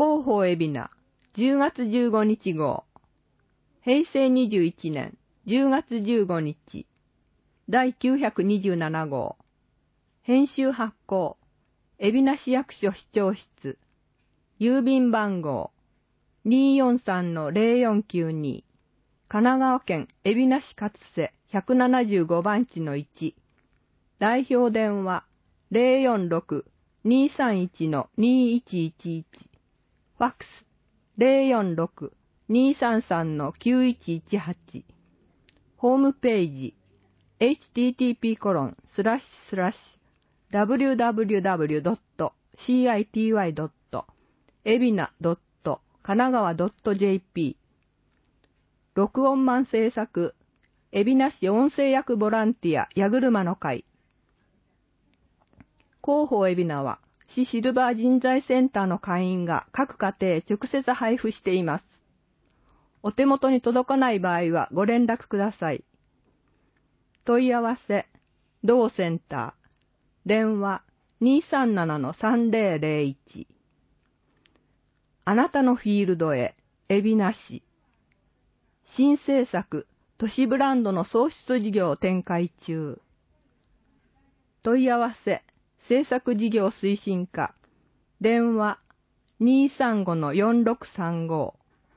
広報海老名10月15日号、平成21年10月15日、第927号、編集発行、海老名市役所市長室、郵便番号 243-0492、神奈川県海老名市勝瀬175番地の1、代表電話 046-231-2111、ファックス 046-233-9118、ホームページ http://www.city.ebina.kanagawa.jp、 録音版制作、海老名市音声役ボランティア矢車の会。広報海老名は、市シルバー人材センターの会員が各家庭へ直接配布しています。お手元に届かない場合はご連絡ください。問い合わせ、同センター、電話 237-3001。あなたのフィールドへ、海老名市。新政策、都市ブランドの創出事業を展開中。問い合わせ、政策事業推進課、電話 235-4635。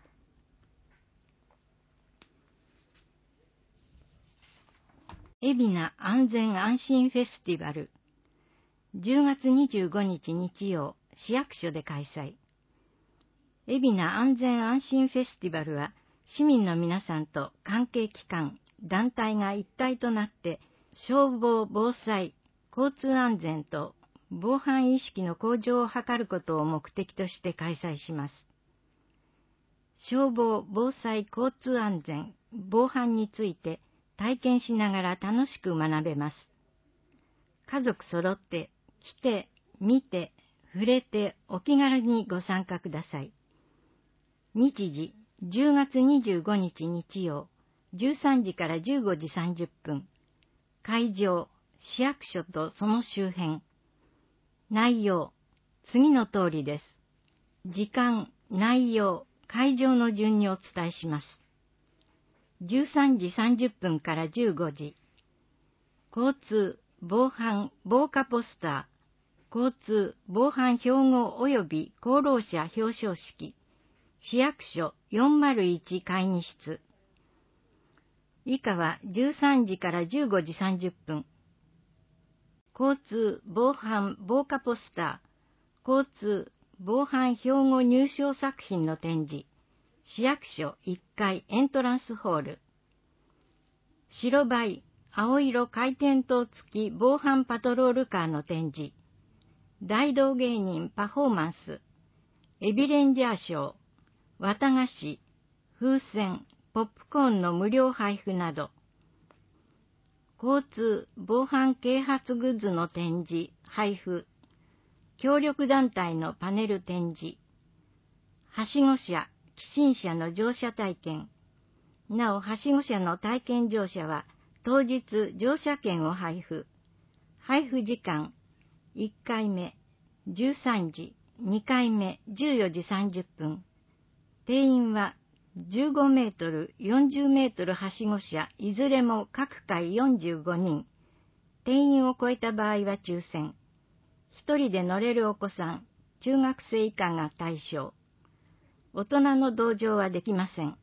海老名安全安心フェスティバル、10月25日日曜、市役所で開催。海老名安全安心フェスティバルは、市民の皆さんと関係機関、団体が一体となって、消防・防災、交通安全と防犯意識の向上を図ることを目的として開催します。消防・防災・交通安全、防犯について体験しながら楽しく学べます。家族揃って来て、見て、触れてお気軽にご参加ください。日時10月25日日曜、13時から15時30分。会場、市役所とその周辺。内容、次の通りです。時間、内容、会場の順にお伝えします。13時30分から15時。交通、防犯、防火ポスター、交通、防犯標語及び功労者表彰式。市役所401会議室。以下は13時から15時30分。交通、防犯、防火ポスター、交通、防犯標語入賞作品の展示。市役所1階エントランスホール。白バイ、青色回転灯付き防犯パトロールカーの展示。大道芸人パフォーマンス。エビレンジャーショー。綿菓子、風船、ポップコーンの無料配布など、交通・防犯啓発グッズの展示、配布、協力団体のパネル展示、はしご車、起進車の乗車体験、なお、はしご車の体験乗車は、当日乗車券を配布、配布時間、1回目、13時、2回目、14時30分、定員は15メートル、40メートルはしご車、いずれも各回45人。定員を超えた場合は抽選。一人で乗れるお子さん、中学生以下が対象。大人の同乗はできません。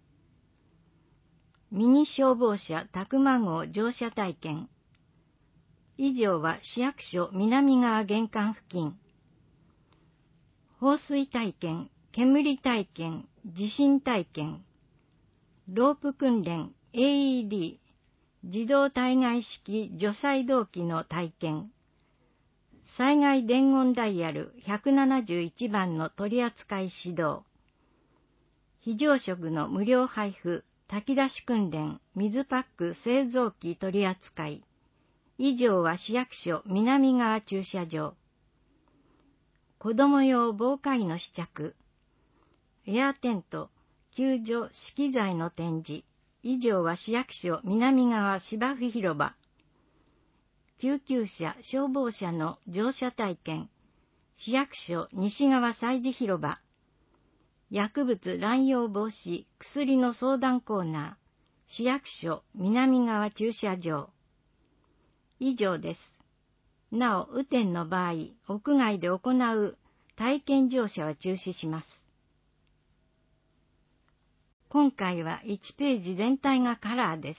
ミニ消防車たくま号乗車体験。以上は市役所南側玄関付近。放水体験、煙体験、地震体験、ロープ訓練、AED、自動対外式除細動器の体験、災害伝言ダイヤル171番の取扱指導、非常食の無料配布、炊き出し訓練、水パック製造機取扱い。以上は市役所南側駐車場。子供用防火衣の試着、エアテント、救助資機材の展示。以上は市役所南側芝生広場。救急車、消防車の乗車体験。市役所西側祭事広場。 薬物乱用防止薬の相談コーナー、市役所南側駐車場。以上です。なお、雨天の場合、屋外で行う体験乗車は中止します。今回は1ページ全体がカラーです。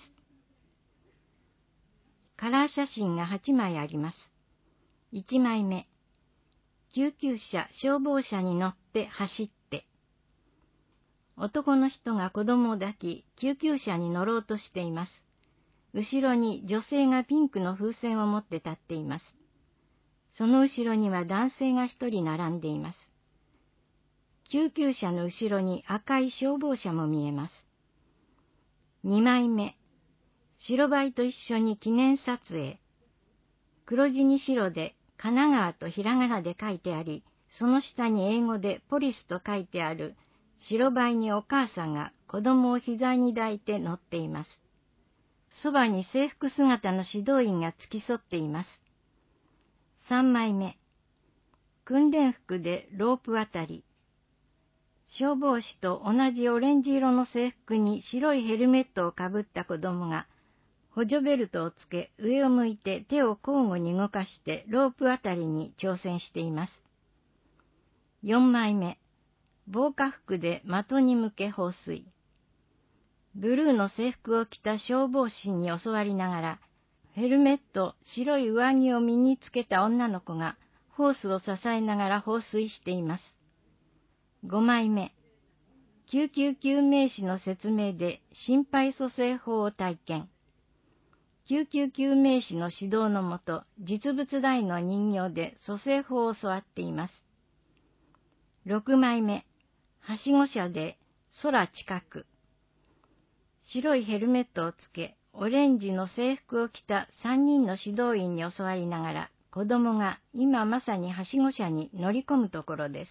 カラー写真が8枚あります。1枚目、救急車、消防車に乗って走って。男の人が子供を抱き、救急車に乗ろうとしています。後ろに女性がピンクの風船を持って立っています。その後ろには男性が一人並んでいます。救急車の後ろに赤い消防車も見えます。2枚目、白バイと一緒に記念撮影。黒地に白で神奈川とひらがなで書いてあり、その下に英語でポリスと書いてある白バイにお母さんが子供を膝に抱いて乗っています。そばに制服姿の指導員が付き添っています。3枚目、訓練服でロープ渡り。消防士と同じオレンジ色の制服に白いヘルメットをかぶった子供が補助ベルトをつけ上を向いて手を交互に動かしてロープ渡りに挑戦しています。4枚目、防火服で的に向け放水。ブルーの制服を着た消防士に教わりながら、ヘルメット、白い上着を身につけた女の子がホースを支えながら放水しています。5枚目、救急救命士の説明で心肺蘇生法を体験。救急救命士の指導のもと、実物大の人形で蘇生法を教わっています。6枚目、はしご車で空近く。白いヘルメットをつけ、オレンジの制服を着た3人の指導員に教わりながら、子供が今まさにはしご車に乗り込むところです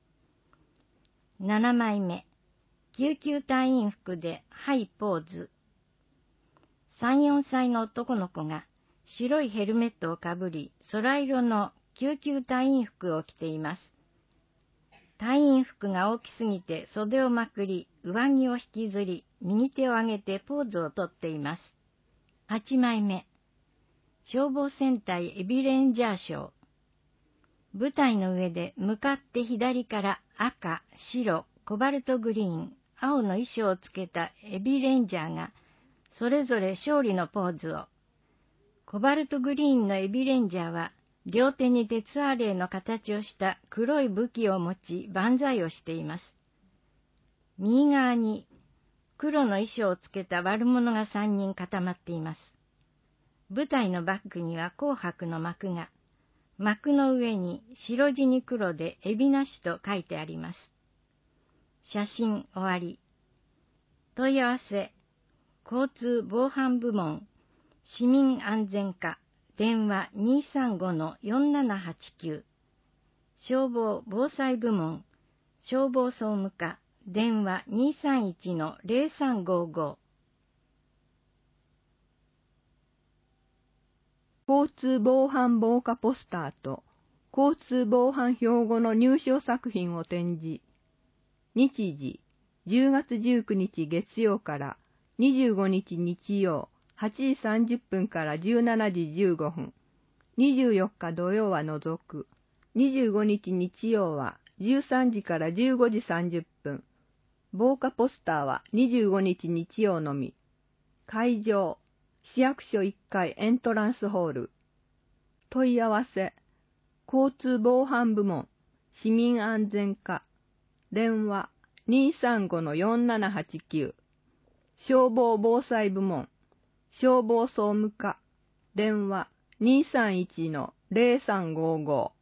。7枚目、救急隊員服でハイポーズ。3、4歳の男の子が白いヘルメットをかぶり、空色の救急隊員服を着ています。隊員服が大きすぎて袖をまくり、上着を引きずり、右手を上げてポーズをとっています。8枚目、消防戦隊エビレンジャー賞。舞台の上で向かって左から赤、白、コバルトグリーン、青の衣装をつけたエビレンジャーが、それぞれ勝利のポーズを。コバルトグリーンのエビレンジャーは、両手に鉄アレイの形をした黒い武器を持ち万歳をしています。右側に黒の衣装をつけた悪者が3人固まっています。舞台のバックには紅白の幕が、幕の上に白地に黒でエビなしと書いてあります。写真終わり。問い合わせ、交通防犯部門、市民安全課、電話 235-4789。消防防災部門、消防総務課、電話 231-0355。 交通防犯防火ポスターと交通防犯標語の入賞作品を展示。日時、10月19日月曜から25日日曜8時30分から17時15分。24日土曜は除く。25日日曜は13時から15時30分。防火ポスターは25日日曜のみ。会場、市役所1階エントランスホール。問い合わせ、交通防犯部門、市民安全課、電話 235-4789。消防防災部門、消防総務課、電話 231-0355。